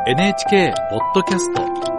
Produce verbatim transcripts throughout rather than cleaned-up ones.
エヌエイチケー ポッドキャスト、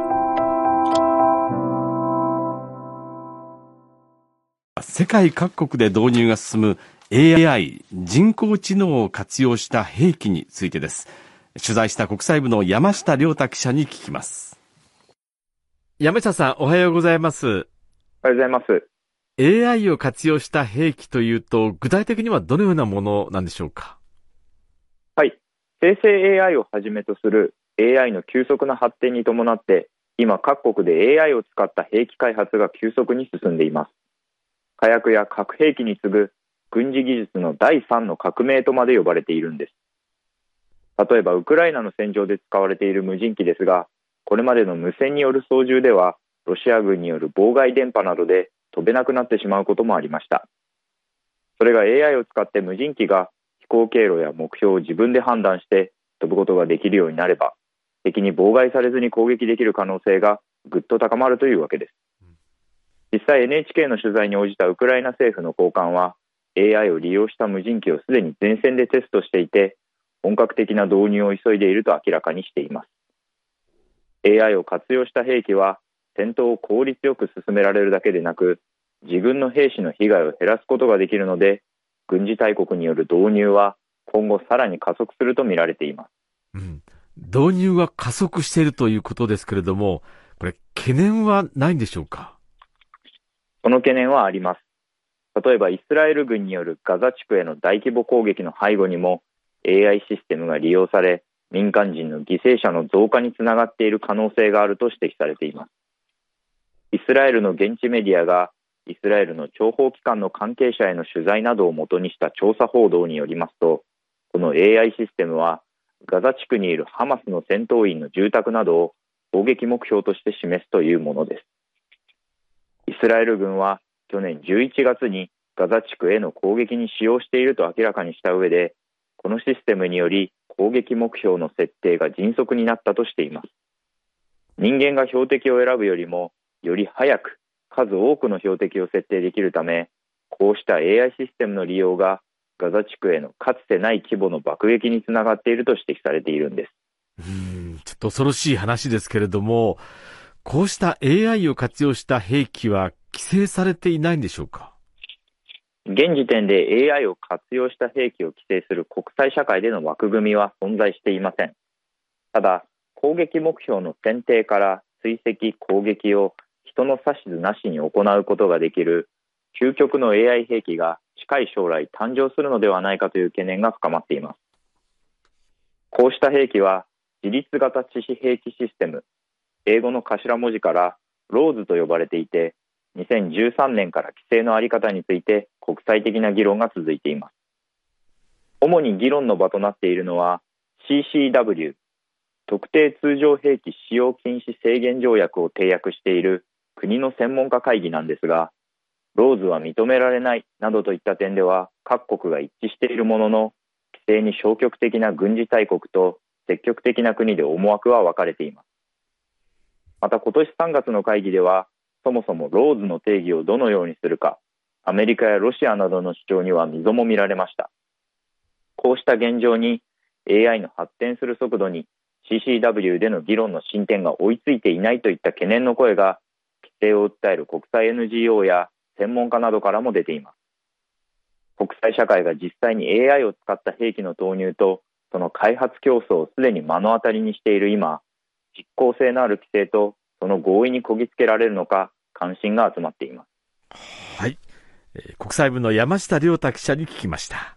世界各国で導入が進む エーアイ 人工知能を活用した兵器についてです。取材した国際部の山下亮太記者に聞きます。山下さん、おはようございます。 おはようございます。 エーアイ を活用した兵器というと、具体的にはどのようなものなんでしょうか？ はい。生成 エーアイ をはじめとする エーアイ の急速な発展に伴って、今各国で エーアイ を使った兵器開発が急速に進んでいます。火薬や核兵器に次ぐ軍事技術の第三の革命とまで呼ばれているんです。例えばウクライナの戦場で使われている無人機ですが、これまでの無線による操縦ではロシア軍による妨害電波などで飛べなくなってしまうこともありました。それが エーアイ を使って無人機が飛行経路や目標を自分で判断して飛ぶことができるようになれば、敵に妨害されずに攻撃できる可能性がぐっと高まるというわけです。実際 エヌエイチケー の取材に応じたウクライナ政府の高官は、 エーアイ を利用した無人機をすでに前線でテストしていて、本格的な導入を急いでいると明らかにしています。 エーアイ を活用した兵器は戦闘を効率よく進められるだけでなく、自軍の兵士の被害を減らすことができるので、軍事大国による導入は今後さらに加速すると見られています。 うん、導入は加速しているということですけれども、これ懸念はないんでしょうか？ その懸念はあります。例えばイスラエル軍によるガザ地区への大規模攻撃の背後にも エーアイ システムが利用され、民間人の犠牲者の増加につながっている可能性があると指摘されています。イスラエルの現地メディアがイスラエルの諜報機関の関係者への取材などをもとにした調査報道によりますと、この エーアイ システムはガザ地区にいるハマスの戦闘員の住宅などを攻撃目標として示すというものです。イスラエル軍は去年じゅういちがつにガザ地区への攻撃に使用していると明らかにした上で、このシステムにより攻撃目標の設定が迅速になったとしています。人間が標的を選ぶよりもより早く数多くの標的を設定できるため、こうした エーアイ システムの利用がガザ地区へのかつてない規模の爆撃につながっていると指摘されているんです。 うーん、ちょっと恐ろしい話ですけれども、こうした エーアイ を活用した兵器は規制されていないんでしょうか？ 現時点で エーアイ を活用した兵器を規制する国際社会での枠組みは存在していません。ただ、攻撃目標の選定から追跡・攻撃を人の指図なしに行うことができる究極の エーアイ 兵器が近い将来誕生するのではないかという懸念が深まっています。こうした兵器は自律型致死兵器システム、英語の頭文字からローズと呼ばれていて、にせんじゅうさんねんから規制のあり方について国際的な議論が続いています。主に議論の場となっているのは シーシーダブリュー、 特定通常兵器使用禁止制限条約を締約している国の専門家会議なんですが、ローズは認められないなどといった点では各国が一致しているものの、規制に消極的な軍事大国と積極的な国で思惑は分かれています。また今年さんがつの会議では、そもそもローズの定義をどのようにするか、アメリカやロシアなどの主張には溝も見られました。こうした現状に エーアイ の発展する速度に シーシーダブリュー での議論の進展が追いついていないといった懸念の声が、規制を訴える国際 エヌジーオー や専門家などからも出ています。国際社会が実際に エーアイ を使った兵器の投入とその開発競争をすでに目の当たりにしている今、実効性のある規制とその合意にこぎつけられるのか関心が集まっています。 はい、えー、国際部の山下亮太記者に聞きました。